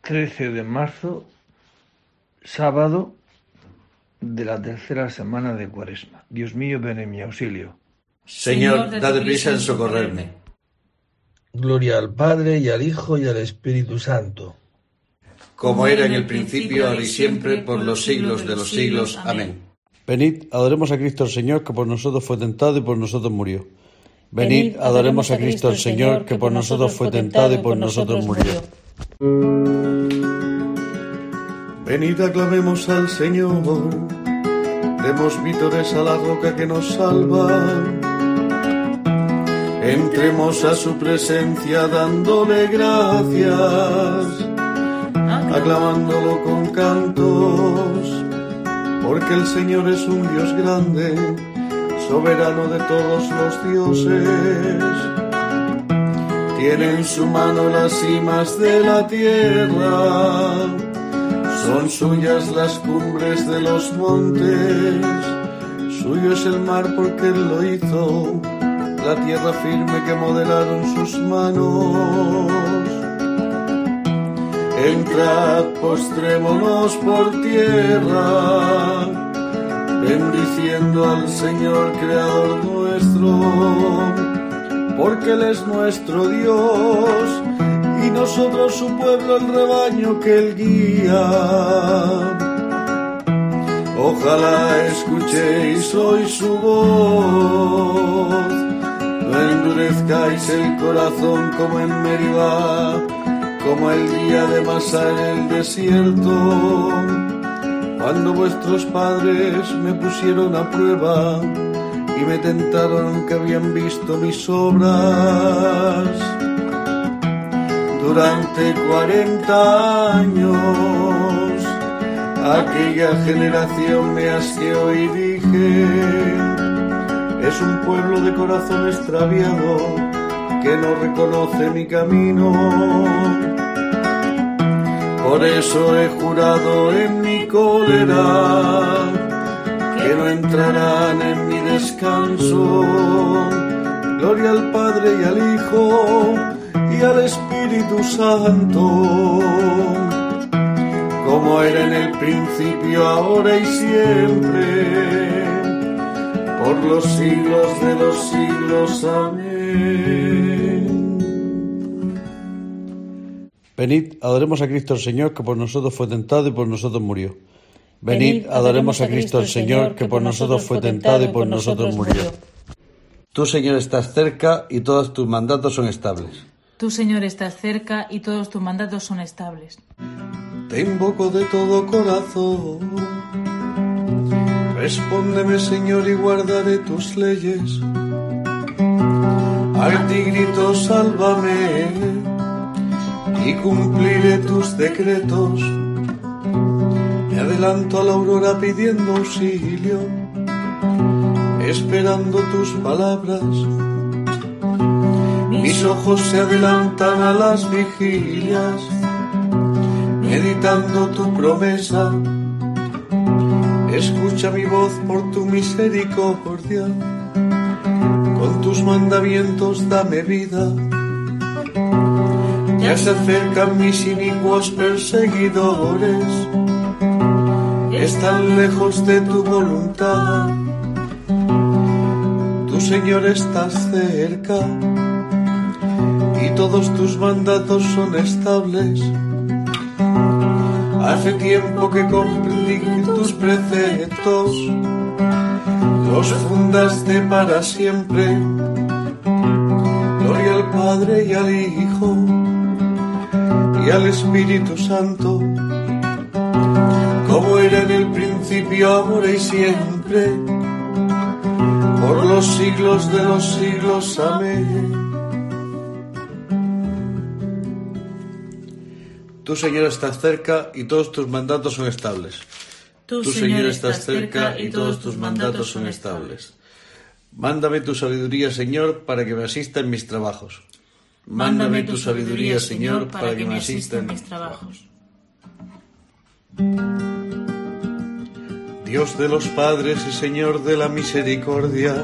13 de marzo, sábado de la tercera semana de Cuaresma. Dios mío, ven en mi auxilio. Señor, date prisa en socorrerme. Gloria al Padre, y al Hijo, y al Espíritu Santo. Como era en el principio, ahora y siempre, por los siglos de los siglos. Amén. Venid, adoremos a Cristo el Señor, que por nosotros fue tentado y por nosotros murió. Venid, adoremos a Cristo el Señor, que por nosotros fue tentado y por nosotros murió. Venid, aclamemos al Señor, demos vítores a la roca que nos salva. Entremos a su presencia dándole gracias, aclamándolo con cantos, porque el Señor es un Dios grande, soberano de todos los dioses. Tiene en su mano las cimas de la tierra, son suyas las cumbres de los montes. Suyo es el mar porque Él lo hizo, la tierra firme que modelaron sus manos. Entrad, postrémonos por tierra, bendiciendo al Señor Creador nuestro, porque Él es nuestro Dios, y nosotros su pueblo, el rebaño que Él guía. Ojalá escuchéis hoy su voz, no endurezcáis el corazón como en Meribá, como el día de Masá en el desierto, cuando vuestros padres me pusieron a prueba y me tentaron aunque habían visto mis obras. Durante 40 años aquella generación me asqueó y dije: es un pueblo de corazón extraviado que no reconoce mi camino. Por eso he jurado en mi cólera que no entrarán en mi descanso. Gloria al Padre y al Hijo y al Espíritu Santo, como era en el principio, ahora y siempre, por los siglos de los siglos. Amén. Venid, adoremos a Cristo el Señor, que por nosotros fue tentado y por nosotros murió. Venid, adoremos a Cristo el Señor, que por nosotros fue tentado y por nosotros murió. Tú, Señor, estás cerca y todos tus mandatos son estables. Tú, Señor, estás cerca y todos tus mandatos son estables. Te invoco de todo corazón, respóndeme, Señor, y guardaré tus leyes. Al ti grito, sálvame, y cumpliré tus decretos. Me adelanto a la aurora pidiendo auxilio, esperando tus palabras. Mis ojos se adelantan a las vigilias, meditando tu promesa. Escucha mi voz por tu misericordia, con tus mandamientos dame vida. Ya se acercan mis inicuos perseguidores, están lejos de tu voluntad. Tú, Señor, estás cerca y todos tus mandatos son estables. Hace tiempo que comprendí que tus preceptos los fundaste para siempre. Gloria al Padre y al Hijo y al Espíritu Santo, como era en el principio, ahora y siempre, por los siglos de los siglos. Amén. Tú, Señor, estás cerca y todos tus mandatos son estables. Tú, Señor, estás cerca y todos tus mandatos son estables. Mándame tu sabiduría, Señor, para que me asista en mis trabajos. Mándame tu sabiduría, Señor, para que me asista en mis trabajos. Dios de los padres y Señor de la misericordia,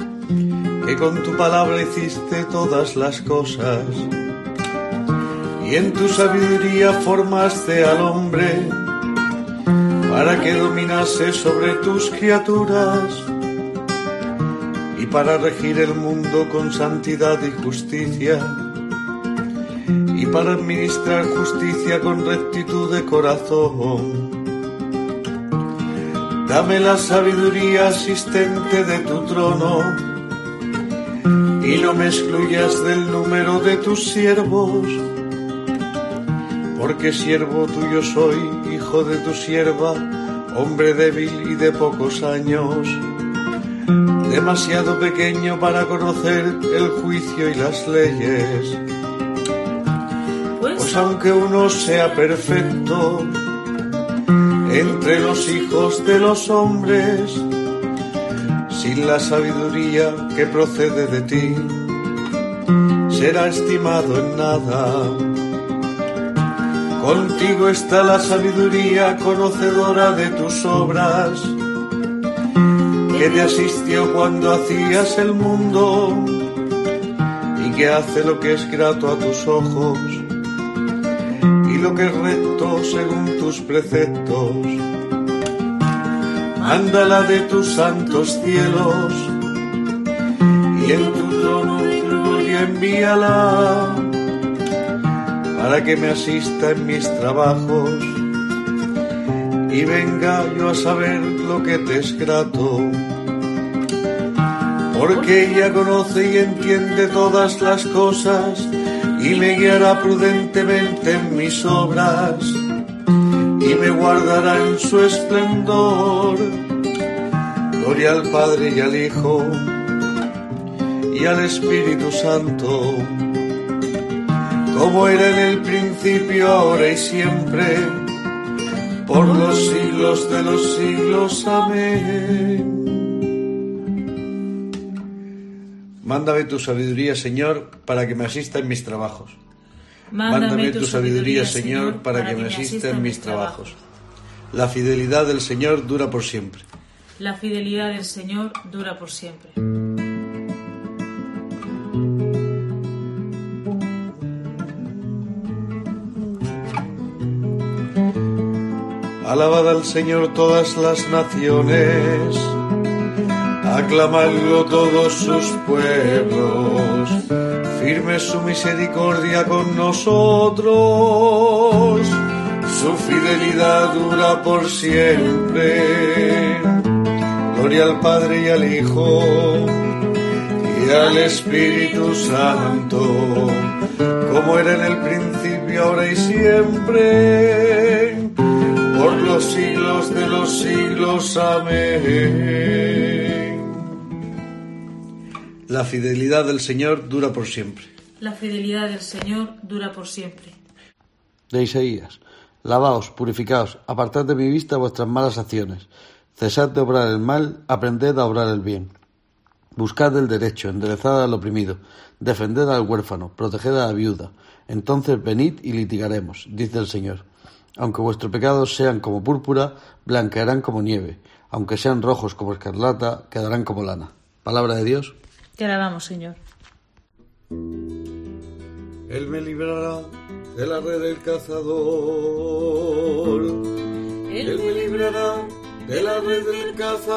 que con tu palabra hiciste todas las cosas, y y en tu sabiduría formaste al hombre para que dominase sobre tus criaturas y para regir el mundo con santidad y justicia, y para administrar justicia con rectitud de corazón. Dame la sabiduría asistente de tu trono, y no me excluyas del número de tus siervos, porque siervo tuyo soy, hijo de tu sierva, hombre débil y de pocos años, demasiado pequeño para conocer el juicio y las leyes. Pues aunque uno sea perfecto entre los hijos de los hombres, sin la sabiduría que procede de ti, será estimado en nada. Contigo está la sabiduría conocedora de tus obras, que te asistió cuando hacías el mundo y que hace lo que es grato a tus ojos y lo que es recto según tus preceptos. Mándala de tus santos cielos y en tu trono de gloria envíala, para que me asista en mis trabajos y venga yo a saber lo que te es grato. Porque ella conoce y entiende todas las cosas y me guiará prudentemente en mis obras y me guardará en su esplendor. Gloria al Padre y al Hijo y al Espíritu Santo, como era en el principio, ahora y siempre, por los siglos de los siglos. Amén. Mándame tu sabiduría, Señor, para que me asista en mis trabajos. Mándame tu sabiduría, Señor, para que me asista en mis trabajos. La fidelidad del Señor dura por siempre. La fidelidad del Señor dura por siempre. Alabad al Señor todas las naciones, aclamadlo todos sus pueblos, firme su misericordia con nosotros, su fidelidad dura por siempre. Gloria al Padre y al Hijo y al Espíritu Santo, como era en el principio, ahora y siempre, por los siglos de los siglos. Amén. La fidelidad del Señor dura por siempre. La fidelidad del Señor dura por siempre. De Isaías: Lavaos, purificaos, apartad de mi vista vuestras malas acciones. Cesad de obrar el mal, aprended a obrar el bien. Buscad el derecho, enderezad al oprimido, defended al huérfano, proteged a la viuda. Entonces venid y litigaremos, dice el Señor. Aunque vuestros pecados sean como púrpura, blanquearán como nieve. Aunque sean rojos como escarlata, quedarán como lana. Palabra de Dios. Te alabamos, Señor. Él me librará de la red del cazador. Él me librará de la red del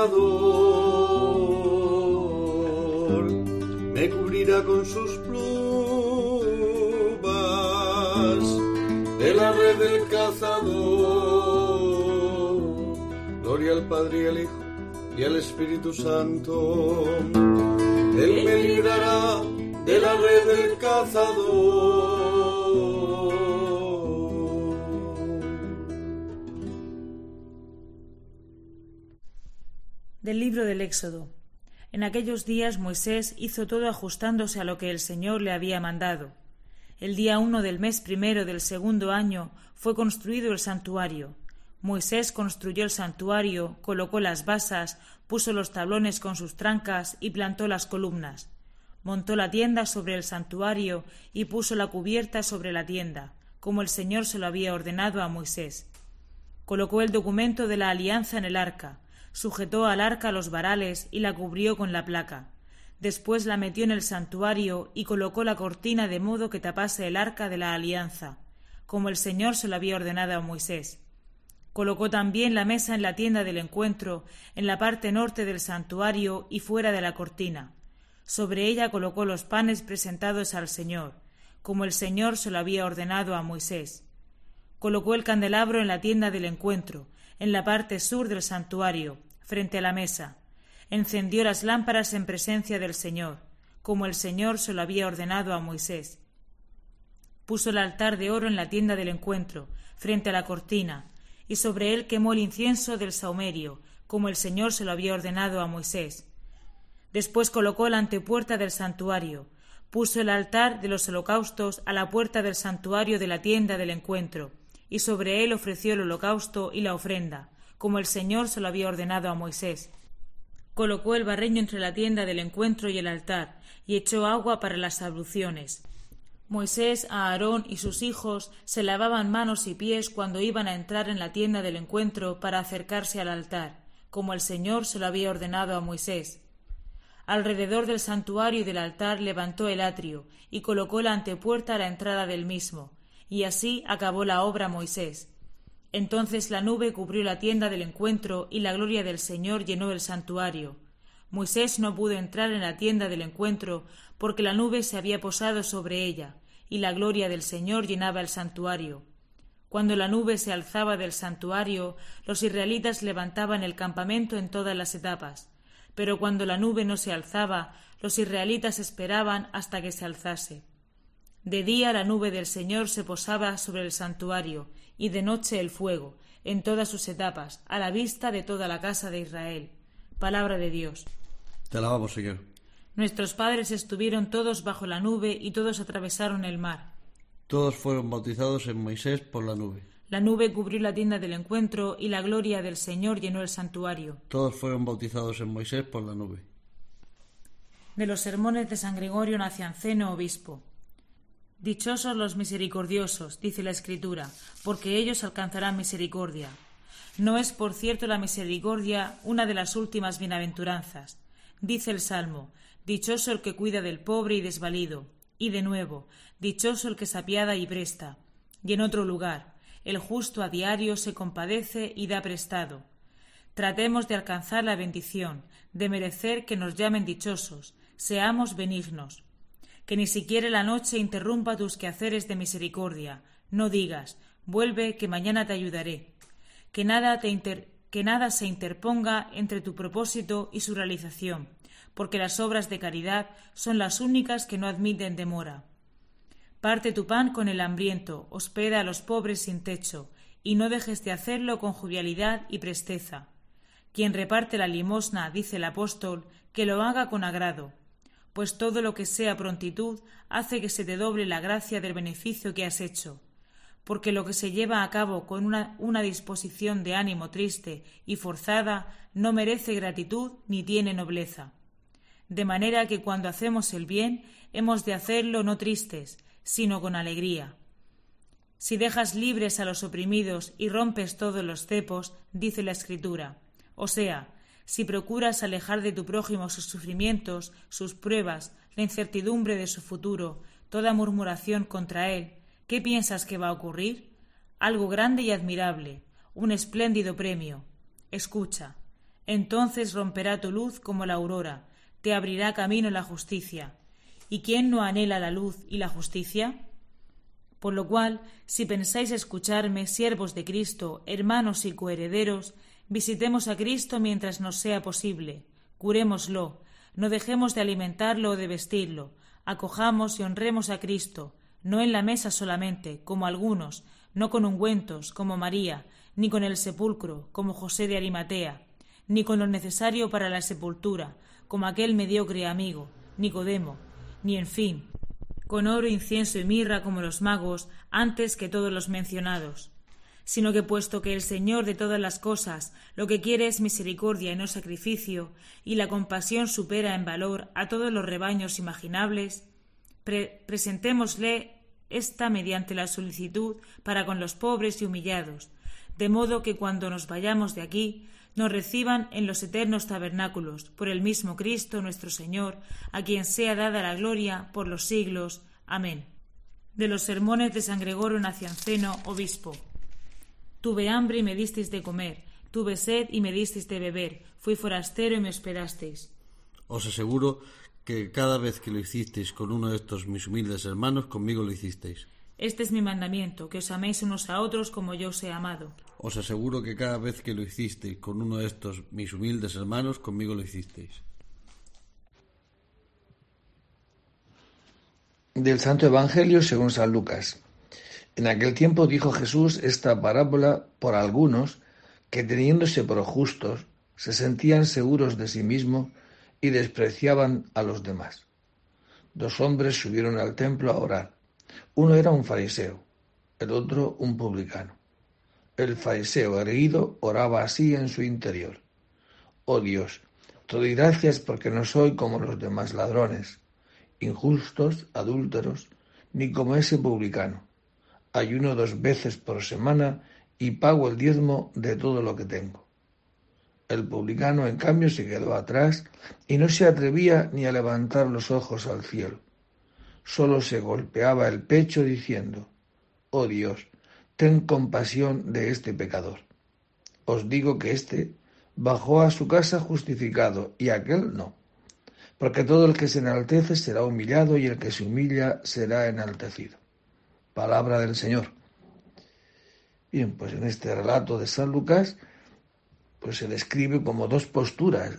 cazador. Me cubrirá con sus plumas de la red del cazador. Gloria al Padre y al Hijo y al Espíritu Santo. Él me librará de la red del cazador. Del libro del Éxodo. En aquellos días Moisés hizo todo ajustándose a lo que el Señor le había mandado. El día 1 del mes primero del segundo año fue construido el santuario. Moisés construyó el santuario, colocó las basas, puso los tablones con sus trancas y plantó las columnas. Montó la tienda sobre el santuario y puso la cubierta sobre la tienda, como el Señor se lo había ordenado a Moisés. Colocó el documento de la alianza en el arca, sujetó al arca los varales y la cubrió con la placa. Después la metió en el santuario y colocó la cortina de modo que tapase el arca de la alianza. como el Señor se lo había ordenado a Moisés. Colocó también la mesa en la tienda del encuentro, en la parte norte del santuario y fuera de la cortina. Sobre ella colocó los panes presentados al Señor, como el Señor se lo había ordenado a Moisés. Colocó el candelabro en la tienda del encuentro, en la parte sur del santuario, frente a la mesa. Encendió las lámparas en presencia del Señor, como el Señor se lo había ordenado a Moisés. Puso el altar de oro en la tienda del encuentro, frente a la cortina, y sobre él quemó el incienso del sahumerio, como el Señor se lo había ordenado a Moisés. Después colocó la antepuerta del santuario, puso el altar de los holocaustos a la puerta del santuario de la tienda del encuentro, y sobre él ofreció el holocausto y la ofrenda, como el Señor se lo había ordenado a Moisés. Colocó el barreño entre la tienda del encuentro y el altar, y echó agua para las abluciones. Moisés, Aarón y sus hijos se lavaban manos y pies cuando iban a entrar en la tienda del encuentro para acercarse al altar, como el Señor se lo había ordenado a Moisés. Alrededor del santuario y del altar levantó el atrio y colocó la antepuerta a la entrada del mismo, y así acabó la obra Moisés. Entonces la nube cubrió la tienda del encuentro y la gloria del Señor llenó el santuario. Moisés no pudo entrar en la tienda del encuentro porque la nube se había posado sobre ella, y la gloria del Señor llenaba el santuario. Cuando la nube se alzaba del santuario, los israelitas levantaban el campamento en todas las etapas, pero cuando la nube no se alzaba, los israelitas esperaban hasta que se alzase. De día la nube del Señor se posaba sobre el santuario, y de noche el fuego, en todas sus etapas, a la vista de toda la casa de Israel. Palabra de Dios. Te alabamos, Señor. Nuestros padres estuvieron todos bajo la nube y todos atravesaron el mar. Todos fueron bautizados en Moisés por la nube. La nube cubrió la tienda del encuentro y la gloria del Señor llenó el santuario. Todos fueron bautizados en Moisés por la nube. De los sermones de San Gregorio Nacianceno, obispo. Dichosos los misericordiosos, dice la Escritura, porque ellos alcanzarán misericordia. No es, por cierto, la misericordia una de las últimas bienaventuranzas. Dice el Salmo, dichoso el que cuida del pobre y desvalido. Y de nuevo, dichoso el que se apiada y presta. Y en otro lugar, el justo a diario se compadece y da prestado. Tratemos de alcanzar la bendición, de merecer que nos llamen dichosos, seamos benignos. Que ni siquiera la noche interrumpa tus quehaceres de misericordia. No digas, vuelve que mañana te ayudaré. Que nada se interponga entre tu propósito y su realización, porque las obras de caridad son las únicas que no admiten demora. Parte tu pan con el hambriento, hospeda a los pobres sin techo, y no dejes de hacerlo con jovialidad y presteza. Quien reparte la limosna, dice el apóstol, que lo haga con agrado, pues todo lo que sea prontitud hace que se te doble la gracia del beneficio que has hecho. Porque lo que se lleva a cabo con una disposición de ánimo triste y forzada no merece gratitud ni tiene nobleza. De manera que cuando hacemos el bien hemos de hacerlo no tristes, sino con alegría. Si dejas libres a los oprimidos y rompes todos los cepos, dice la Escritura, o sea, si procuras alejar de tu prójimo sus sufrimientos, sus pruebas, la incertidumbre de su futuro, toda murmuración contra él, ¿qué piensas que va a ocurrir? Algo grande y admirable, un espléndido premio. Escucha. Entonces romperá tu luz como la aurora, te abrirá camino la justicia. ¿Y quién no anhela la luz y la justicia? Por lo cual, si pensáis escucharme, siervos de Cristo, hermanos y coherederos, visitemos a Cristo mientras nos sea posible, curémoslo, no dejemos de alimentarlo o de vestirlo, acojamos y honremos a Cristo, no en la mesa solamente, como algunos, no con ungüentos, como María, ni con el sepulcro, como José de Arimatea, ni con lo necesario para la sepultura, como aquel mediocre amigo, Nicodemo, ni en fin, con oro, incienso y mirra como los magos, antes que todos los mencionados, sino que puesto que el Señor de todas las cosas lo que quiere es misericordia y no sacrificio, y la compasión supera en valor a todos los rebaños imaginables, presentémosle esta mediante la solicitud para con los pobres y humillados, de modo que cuando nos vayamos de aquí nos reciban en los eternos tabernáculos por el mismo Cristo nuestro Señor, a quien sea dada la gloria por los siglos. Amén. De los sermones de San Gregorio Nacianceno, obispo. Tuve hambre y me disteis de comer, tuve sed y me disteis de beber, fui forastero y me hospedasteis. Os aseguro que cada vez que lo hicisteis con uno de estos mis humildes hermanos, conmigo lo hicisteis. Este es mi mandamiento, que os améis unos a otros como yo os he amado. Os aseguro que cada vez que lo hicisteis con uno de estos mis humildes hermanos, conmigo lo hicisteis. Del Santo Evangelio según San Lucas. En aquel tiempo dijo Jesús esta parábola por algunos que, teniéndose por justos, se sentían seguros de sí mismos y despreciaban a los demás. 2 hombres subieron al templo a orar. Uno era un fariseo, el otro un publicano. El fariseo erguido oraba así en su interior: Oh Dios, te doy gracias porque no soy como los demás ladrones, injustos, adúlteros, ni como ese publicano. Ayuno 2 veces por semana y pago el diezmo de todo lo que tengo. El publicano, en cambio, se quedó atrás y no se atrevía ni a levantar los ojos al cielo. Solo se golpeaba el pecho diciendo: Oh Dios, ten compasión de este pecador. Os digo que éste bajó a su casa justificado y aquel no. Porque todo el que se enaltece será humillado y el que se humilla será enaltecido. Palabra del Señor. Bien, pues en este relato de San Lucas, pues se describe como 2 posturas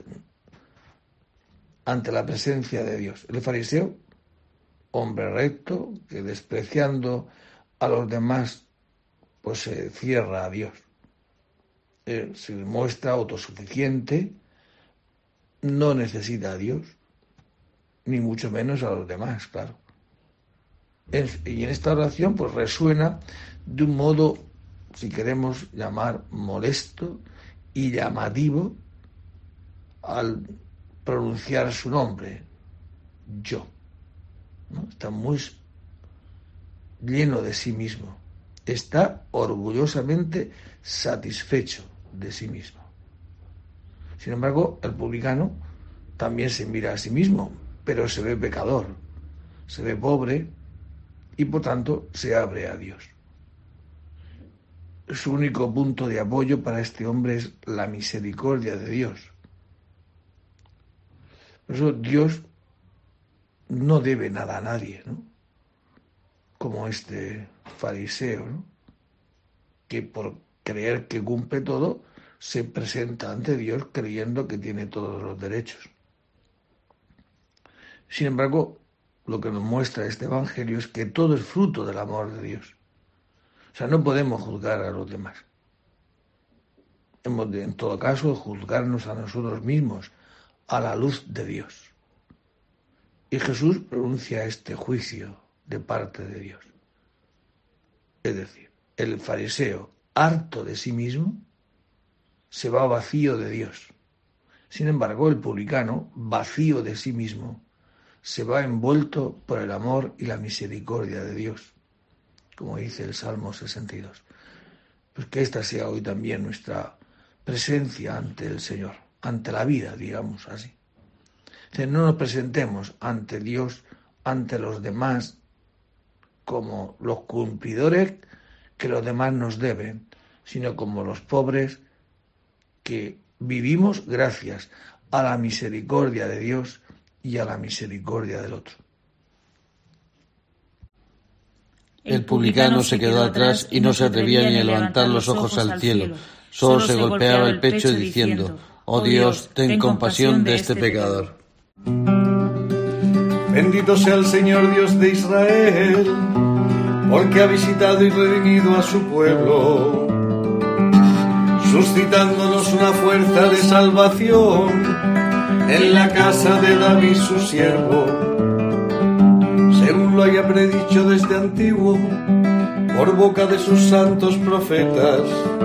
ante la presencia de Dios. El fariseo, hombre recto, que despreciando a los demás, pues se cierra a Dios. Se muestra autosuficiente, no necesita a Dios, ni mucho menos a los demás, claro. Y en esta oración pues resuena de un modo, si queremos llamar, molesto y llamativo al pronunciar su nombre, yo, ¿no? Está muy lleno de sí mismo, está orgullosamente satisfecho de sí mismo. Sin embargo, el publicano también se mira a sí mismo, pero se ve pecador, se ve pobre y por tanto se abre a Dios. Su único punto de apoyo para este hombre es la misericordia de Dios. Por eso Dios no debe nada a nadie, ¿no? Como este fariseo, ¿no? Que por creer que cumple todo, se presenta ante Dios creyendo que tiene todos los derechos. Sin embargo, lo que nos muestra este Evangelio es que todo es fruto del amor de Dios. O sea, no podemos juzgar a los demás. Hemos de, en todo caso, juzgarnos a nosotros mismos a la luz de Dios. Y Jesús pronuncia este juicio de parte de Dios. Es decir, el fariseo, harto de sí mismo, se va vacío de Dios. Sin embargo, el publicano, vacío de sí mismo, se va envuelto por el amor y la misericordia de Dios, como dice el Salmo 62. Pues que esta sea hoy también nuestra presencia ante el Señor, ante la vida, digamos así. Que no nos presentemos ante Dios, ante los demás, como los cumplidores que los demás nos deben, sino como los pobres que vivimos gracias a la misericordia de Dios y a la misericordia del otro. El publicano se quedó atrás y no se atrevía ni a levantar los ojos al cielo, solo se golpeaba el pecho diciendo: Oh Dios, ten compasión de este pecador. Bendito sea el Señor Dios de Israel, porque ha visitado y redimido a su pueblo, suscitándonos una fuerza de salvación en la casa de David su siervo, según lo haya predicho desde antiguo por boca de sus santos profetas.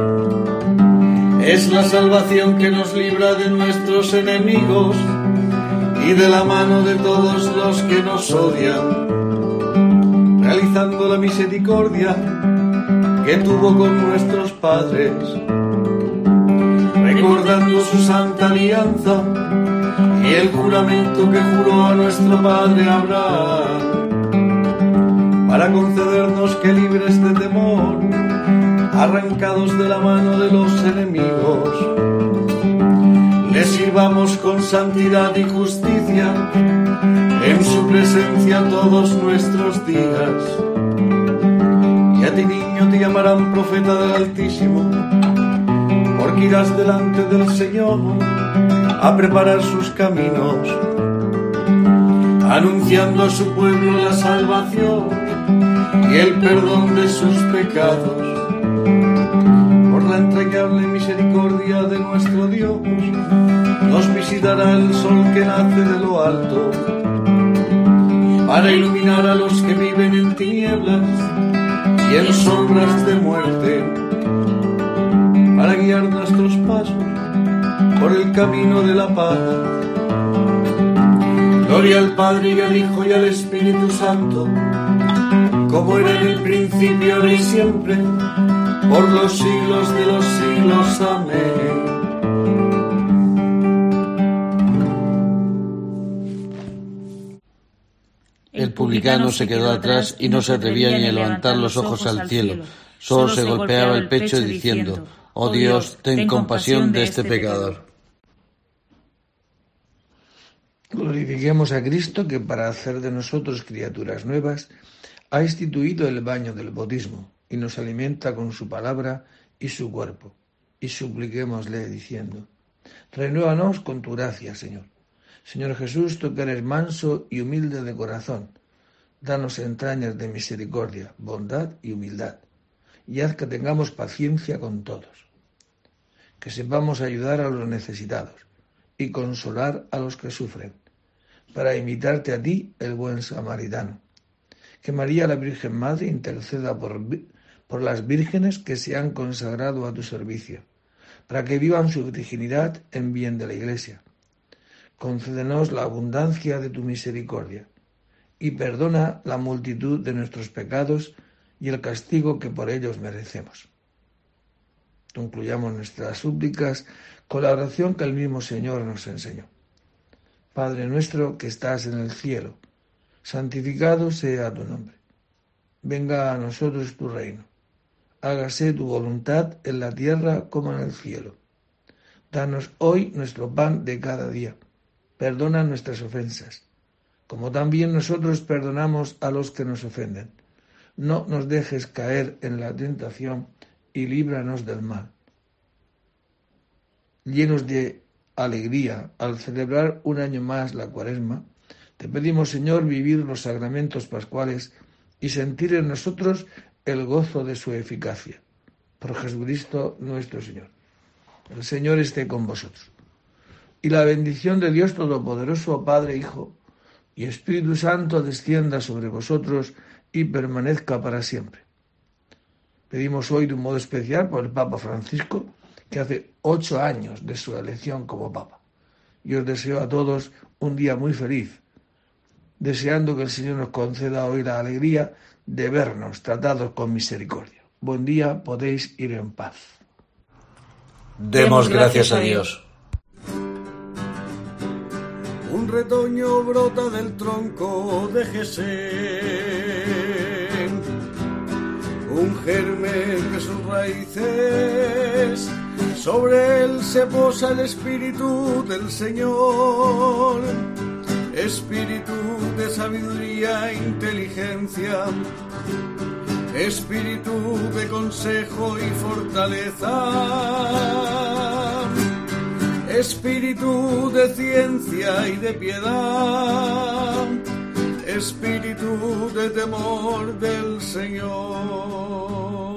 Es la salvación que nos libra de nuestros enemigos y de la mano de todos los que nos odian, realizando la misericordia que tuvo con nuestros padres, recordando su santa alianza y el juramento que juró a nuestro padre Abraham, para concedernos que libres de temor, arrancados de la mano de los enemigos, le sirvamos con santidad y justicia en su presencia todos nuestros días. Y a ti, niño, te llamarán profeta del Altísimo, porque irás delante del Señor a preparar sus caminos, anunciando a su pueblo la salvación y el perdón de sus pecados. Por la entrañable misericordia de nuestro Dios, nos visitará el sol que nace de lo alto, para iluminar a los que viven en tinieblas y en sombras de muerte, para guiar nuestros pasos por el camino de la paz. Gloria al Padre y al Hijo y al Espíritu Santo, como era en el principio, ahora y siempre, por los siglos de los siglos. Amén. El publicano se quedó atrás y no se atrevía ni a levantar los ojos al cielo, solo se golpeaba el pecho diciendo: «Oh Dios, ten compasión de este pecador». Glorifiquemos a Cristo, que para hacer de nosotros criaturas nuevas ha instituido el baño del bautismo y nos alimenta con su palabra y su cuerpo. Y supliquémosle diciendo: renuévanos con tu gracia, Señor. Señor Jesús, tú que eres manso y humilde de corazón, danos entrañas de misericordia, bondad y humildad, y haz que tengamos paciencia con todos, que sepamos ayudar a los necesitados y consolar a los que sufren, para imitarte a ti, el buen samaritano. Que María, la Virgen Madre, interceda por las vírgenes que se han consagrado a tu servicio, para que vivan su virginidad en bien de la Iglesia. Concédenos la abundancia de tu misericordia y perdona la multitud de nuestros pecados y el castigo que por ellos merecemos. Concluyamos nuestras súplicas con la oración que el mismo Señor nos enseñó. Padre nuestro que estás en el cielo, santificado sea tu nombre. Venga a nosotros tu reino. Hágase tu voluntad en la tierra como en el cielo. Danos hoy nuestro pan de cada día. Perdona nuestras ofensas, como también nosotros perdonamos a los que nos ofenden. No nos dejes caer en la tentación y líbranos del mal. Llenos de alegría al celebrar un año más la Cuaresma, te pedimos, Señor, vivir los sacramentos pascuales y sentir en nosotros el gozo de su eficacia. Por Jesucristo nuestro Señor. El Señor esté con vosotros. Y la bendición de Dios Todopoderoso, Padre, Hijo y Espíritu Santo, descienda sobre vosotros y permanezca para siempre. Pedimos hoy de un modo especial por el Papa Francisco, que hace 8 años de su elección como Papa. Y os deseo a todos un día muy feliz, deseando que el Señor nos conceda hoy la alegría de vernos tratados con misericordia. Buen día, podéis ir en paz. Demos gracias a Dios. Un retoño brota del tronco de Jesé, un germen de sus raíces, sobre él se posa el Espíritu del Señor, Espíritu de sabiduría e inteligencia, Espíritu de consejo y fortaleza, Espíritu de ciencia y de piedad, Espíritu de temor del Señor.